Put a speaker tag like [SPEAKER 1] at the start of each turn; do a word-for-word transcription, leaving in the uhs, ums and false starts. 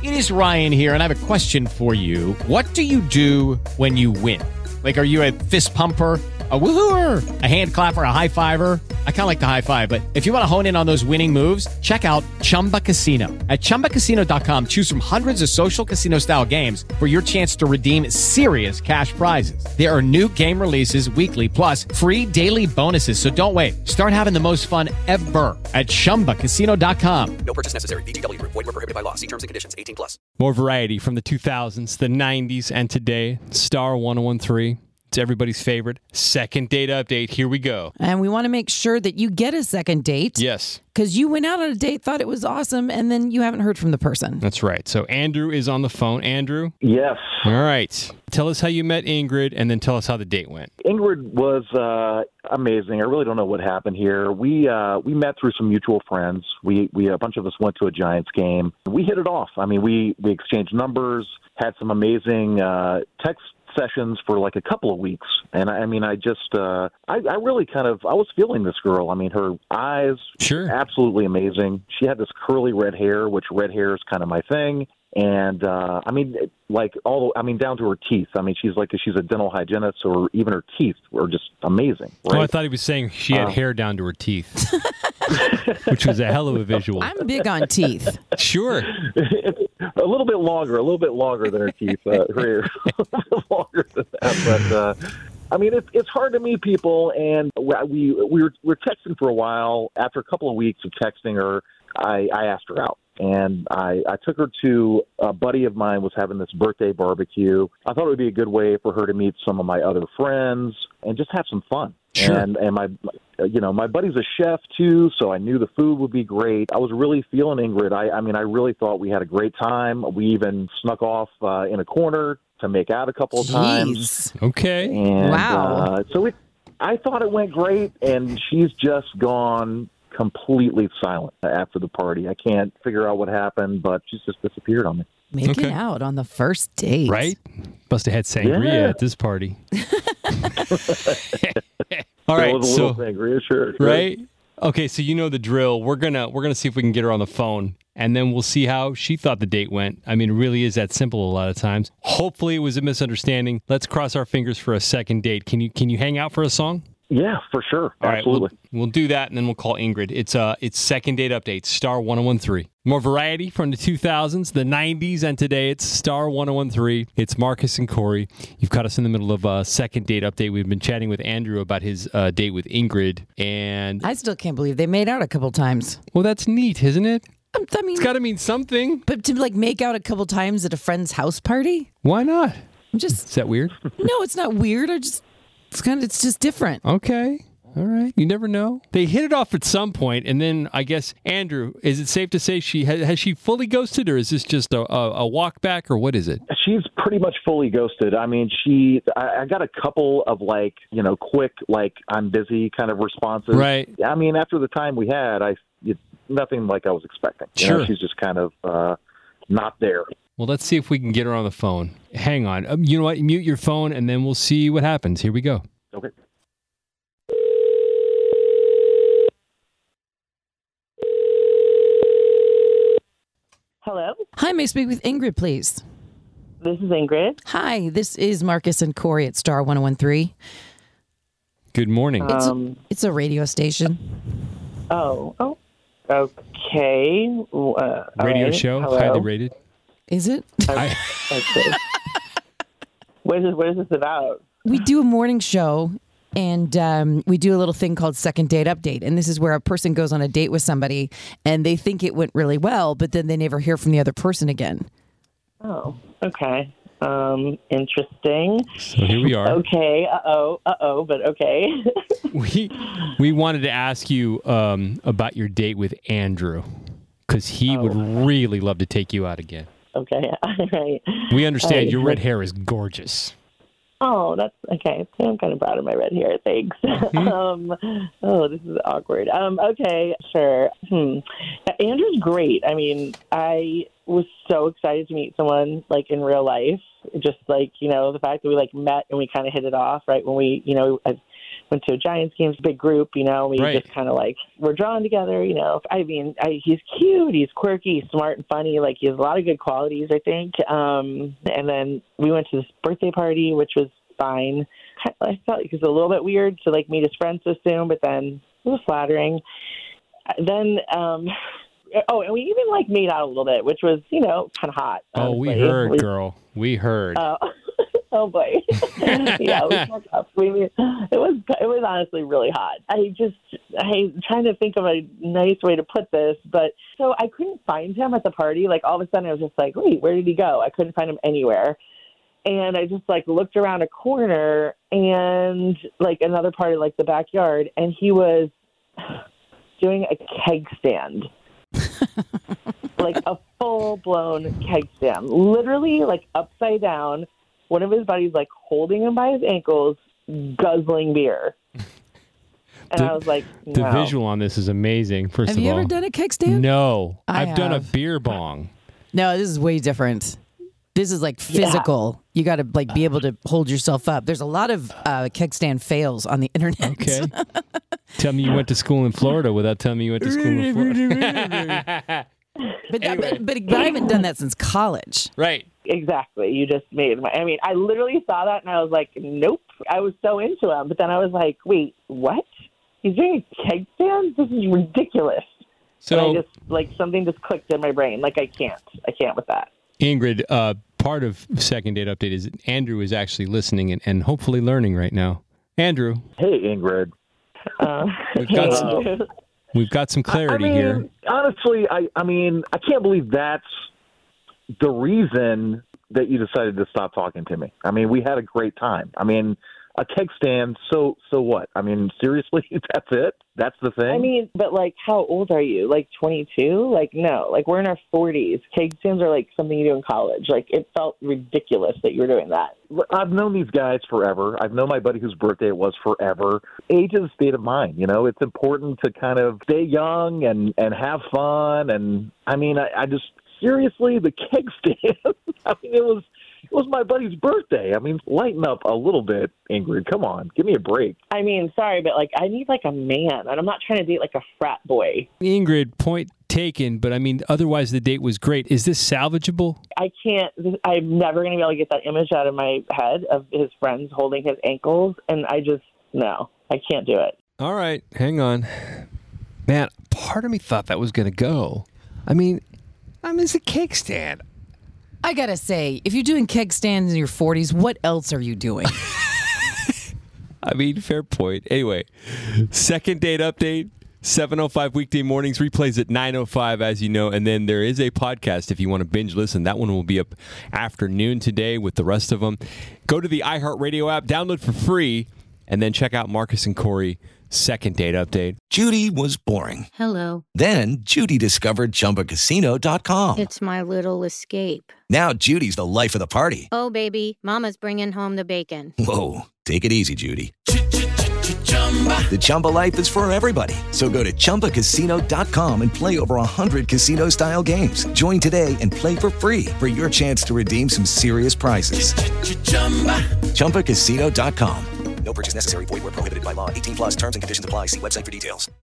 [SPEAKER 1] It is Ryan here, and I have a question for you. What do you do when you win? Like, are you a fist pumper, a woohooer, a hand clapper, a high fiver? I kind of like the high five, but if you want to hone in on those winning moves, check out Chumba Casino. At chumba casino dot com, choose from hundreds of social casino-style games for your chance to redeem serious cash prizes. There are new game releases weekly, plus free daily bonuses. So don't wait. Start having the most fun ever at chumba casino dot com.
[SPEAKER 2] No purchase necessary. V G W. Void where prohibited by law. See terms and conditions. eighteen plus.
[SPEAKER 3] More variety from the two thousands, the nineties, and today. Star one oh one three. It's everybody's favorite second date update. Here we go.
[SPEAKER 4] And we want to make sure that you get a second date.
[SPEAKER 3] Yes.
[SPEAKER 4] Because you went out on a date, thought it was awesome, and then you haven't heard from the person.
[SPEAKER 3] That's right. So Andrew is on the phone. Andrew?
[SPEAKER 5] Yes.
[SPEAKER 3] All right. Tell us how you met Ingrid, and then tell us how the date went.
[SPEAKER 5] Ingrid was uh, amazing. I really don't know what happened here. We uh, we met through some mutual friends. We we a bunch of us went to a Giants game. We hit it off. I mean, we, we exchanged numbers, had some amazing uh, text sessions for like a couple of weeks. And I mean, I just, uh, I, I really kind of, I was feeling this girl. I mean, her eyes,
[SPEAKER 3] sure,
[SPEAKER 5] absolutely amazing. She had this curly red hair, which red hair is kind of my thing. And, uh, I mean, like all, I mean, down to her teeth. I mean, she's like, she's a dental hygienist, or even her teeth were just amazing. Right?
[SPEAKER 3] Oh, I thought he was saying she had uh, hair down to her teeth, which was a hell of a visual.
[SPEAKER 4] I'm big on teeth.
[SPEAKER 3] Sure.
[SPEAKER 5] A little bit longer, a little bit longer than her teeth. Uh, her hair, a little bit longer than that. But, uh, I mean, it, it's hard to meet people, and we we were, we were texting for a while. After a couple of weeks of texting her, I, I asked her out. And I, I took her to a buddy of mine was having this birthday barbecue. I thought it would be a good way for her to meet some of my other friends and just have some fun.
[SPEAKER 3] Sure.
[SPEAKER 5] And and my, you know, my buddy's a chef too, so I knew the food would be great. I was really feeling Ingrid. I, I mean, I really thought we had a great time. We even snuck off uh, in a corner to make out a couple of
[SPEAKER 4] Jeez.
[SPEAKER 5] times.
[SPEAKER 3] Okay.
[SPEAKER 5] And,
[SPEAKER 4] wow.
[SPEAKER 5] Uh, so it, I thought it went great, and she's just gone completely silent after the party. I can't figure out what happened, but she's just disappeared on me.
[SPEAKER 4] Making
[SPEAKER 3] okay.
[SPEAKER 4] out on the first date.
[SPEAKER 3] Right? Must have had sangria
[SPEAKER 5] yeah.
[SPEAKER 3] at this party. All right.
[SPEAKER 5] It was a
[SPEAKER 3] so,
[SPEAKER 5] little sangria, sure.
[SPEAKER 3] Right? Okay, so you know the drill. We're gonna we're gonna see if we can get her on the phone, and then we'll see how she thought the date went. I mean, it really is that simple a lot of times. Hopefully it was a misunderstanding. Let's cross our fingers for a second date. Can you can you hang out for a song?
[SPEAKER 5] Yeah, for sure.
[SPEAKER 3] All
[SPEAKER 5] Absolutely.
[SPEAKER 3] right, we'll, we'll do that, and then we'll call Ingrid. It's uh, it's second date update, Star one oh one three. More variety from the two thousands, the nineties, and today it's Star one oh one three. It's Marcus and Corey. You've caught us in the middle of a second date update. We've been chatting with Andrew about his uh, date with Ingrid, and
[SPEAKER 4] I still can't believe they made out a couple times.
[SPEAKER 3] Well, that's neat, isn't it?
[SPEAKER 4] I mean,
[SPEAKER 3] it's got to mean something.
[SPEAKER 4] But to like make out a couple times at a friend's house party?
[SPEAKER 3] Why not?
[SPEAKER 4] I'm just.
[SPEAKER 3] Is that weird?
[SPEAKER 4] No, it's not weird. I just. It's kind of. It's just different.
[SPEAKER 3] Okay. All right. You never know. They hit it off at some point, and then I guess, Andrew, is it safe to say she has, has she fully ghosted, or is this just a, a, a walk back, or what is it?
[SPEAKER 5] She's pretty much fully ghosted. I mean, she. I, I got a couple of like, you know, quick, like, I'm busy kind of responses.
[SPEAKER 3] Right.
[SPEAKER 5] I mean, after the time we had, I it, nothing like I was expecting. You
[SPEAKER 3] Sure.
[SPEAKER 5] know, she's just kind of uh, not there.
[SPEAKER 3] Well, let's see if we can get her on the phone. Hang on. Um, you know what? Mute your phone, and then we'll see what happens. Here we go.
[SPEAKER 5] Okay.
[SPEAKER 6] Hello?
[SPEAKER 4] Hi, may I speak with Ingrid, please?
[SPEAKER 6] This is Ingrid.
[SPEAKER 4] Hi, this is Marcus and Corey at Star one oh one three.
[SPEAKER 3] Good morning.
[SPEAKER 4] It's,
[SPEAKER 6] Um,
[SPEAKER 4] a, it's a radio station.
[SPEAKER 6] Oh, oh, okay. Uh,
[SPEAKER 3] Radio
[SPEAKER 6] right.
[SPEAKER 3] show,
[SPEAKER 6] Hello?
[SPEAKER 3] highly rated.
[SPEAKER 4] Is it?
[SPEAKER 3] I,
[SPEAKER 6] Okay. What is this, what is this about?
[SPEAKER 4] We do a morning show, and um, we do a little thing called Second Date Update. And this is where a person goes on a date with somebody, and they think it went really well, but then they never hear from the other person again.
[SPEAKER 6] Oh, okay. Um, interesting.
[SPEAKER 3] so here we are.
[SPEAKER 6] Okay, uh-oh, uh-oh, but okay.
[SPEAKER 3] We we wanted to ask you um, about your date with Andrew, because he
[SPEAKER 6] Oh.
[SPEAKER 3] would really love to take you out again.
[SPEAKER 6] Okay, all right.
[SPEAKER 3] We understand
[SPEAKER 6] Hey,
[SPEAKER 3] your red
[SPEAKER 6] look-
[SPEAKER 3] hair is gorgeous.
[SPEAKER 6] Oh, that's okay. I'm kind of proud of my red hair. Thanks. um, oh, this is awkward. Um, okay, sure. Hmm. Andrew's great. I mean, I was so excited to meet someone like in real life. Just like, you know, the fact that we like met and we kind of hit it off right when we, you know, I went to a Giants game, big group, you know, we
[SPEAKER 3] Right.
[SPEAKER 6] just kind of like, we're drawn together, you know. I mean, I, he's cute, he's quirky, he's smart and funny, like he has a lot of good qualities, I think. Um, and then we went to this birthday party, which was fine. I felt like it was a little bit weird to like meet his friends so soon, but then it was flattering. Then, um, oh, and we even like made out a little bit, which was, you know, kind of hot.
[SPEAKER 3] Oh, we
[SPEAKER 6] honestly.
[SPEAKER 3] heard,
[SPEAKER 6] We-
[SPEAKER 3] girl. We heard.
[SPEAKER 6] Uh, oh boy, yeah, we woke up. We, it was it was honestly really hot. I just I'm trying to think of a nice way to put this, but so I couldn't find him at the party. Like all of a sudden, I was just like, wait, where did he go? I couldn't find him anywhere. And I just like looked around a corner and like another part of like the backyard, and he was doing a keg stand. Like a full-blown keg stand, literally like upside down. One of his buddies like holding him by his ankles, guzzling beer. And
[SPEAKER 3] The-
[SPEAKER 6] I was like,
[SPEAKER 3] the
[SPEAKER 6] no.
[SPEAKER 3] visual on this is amazing, first
[SPEAKER 4] Have
[SPEAKER 3] of
[SPEAKER 4] you
[SPEAKER 3] all.
[SPEAKER 4] ever done a keg stand?
[SPEAKER 3] No.
[SPEAKER 4] I
[SPEAKER 3] I've done a
[SPEAKER 4] have.
[SPEAKER 3] beer bong.
[SPEAKER 4] No, this is way different. This is like physical. You got to like be able to hold yourself up. There's a lot of uh, keg stand fails on the internet.
[SPEAKER 3] Okay. Tell me you went to school in Florida without telling me you went to school in Florida.
[SPEAKER 4] But, that, but, but but I haven't done that since college.
[SPEAKER 3] Right.
[SPEAKER 6] Exactly. You just made my. I mean, I literally saw that and I was like, nope. I was so into him, but then I was like, wait, what? He's doing a keg stand? This is ridiculous.
[SPEAKER 3] So,
[SPEAKER 6] and I just like something just clicked in my brain. Like I can't. I can't with that.
[SPEAKER 3] Ingrid, uh, part of Second Date Update is Andrew is actually listening and, and hopefully learning right now. Andrew,
[SPEAKER 5] Hey, Ingrid.
[SPEAKER 6] Uh,
[SPEAKER 3] We've got some- we've got some clarity
[SPEAKER 5] I mean,
[SPEAKER 3] here.
[SPEAKER 5] honestly, I, I mean, I can't believe that's the reason that you decided to stop talking to me. I mean, we had a great time. I mean, a keg stand, so so what? I mean, seriously, that's it? That's the thing?
[SPEAKER 6] I mean, but like, how old are you? Like twenty-two? Like, no. Like, we're in our forties. Keg stands are like something you do in college. Like, it felt ridiculous that you were doing that.
[SPEAKER 5] I've known these guys forever. I've known my buddy whose birthday it was forever. Age is a state of mind. You know, it's important to kind of stay young and, and have fun. And, I mean, I, I just, seriously, the keg stand, I mean, it was... It was my buddy's birthday. I mean, lighten up a little bit, Ingrid. Come on. Give me a break.
[SPEAKER 6] I mean, sorry, but like, I need like a man, and I'm not trying to date like a frat boy.
[SPEAKER 3] Ingrid, point taken, but I mean, otherwise the date was great. Is this salvageable?
[SPEAKER 6] I can't, I'm never going to be able to get that image out of my head of his friends holding his ankles, and I just, no, I can't do it.
[SPEAKER 3] All right, hang on. Man, part of me thought that was going to go. I mean, I mean, it's a cake stand.
[SPEAKER 4] I gotta say, if you're doing keg stands in your forties, what else are you doing?
[SPEAKER 3] I mean, fair point. Anyway, Second Date Update, seven oh five weekday mornings, replays at nine oh five, as you know. And then there is a podcast if you want to binge listen. That one will be up afternoon today with the rest of them. Go to the iHeartRadio app, download for free, and then check out Marcus and Corey Second Date Update.
[SPEAKER 7] Judy was boring.
[SPEAKER 8] Hello.
[SPEAKER 7] Then Judy discovered Chumba Casino dot com.
[SPEAKER 8] It's my little escape.
[SPEAKER 7] Now Judy's the life of the party.
[SPEAKER 8] Oh, baby, mama's bringing home the bacon.
[SPEAKER 7] Whoa, take it easy, Judy. The Chumba life is for everybody. So go to Chumba Casino dot com and play over one hundred casino-style games. Join today and play for free for your chance to redeem some serious prizes. Chumba Casino dot com.
[SPEAKER 2] No purchase necessary. Void where prohibited by law. eighteen plus terms and conditions apply. See website for details.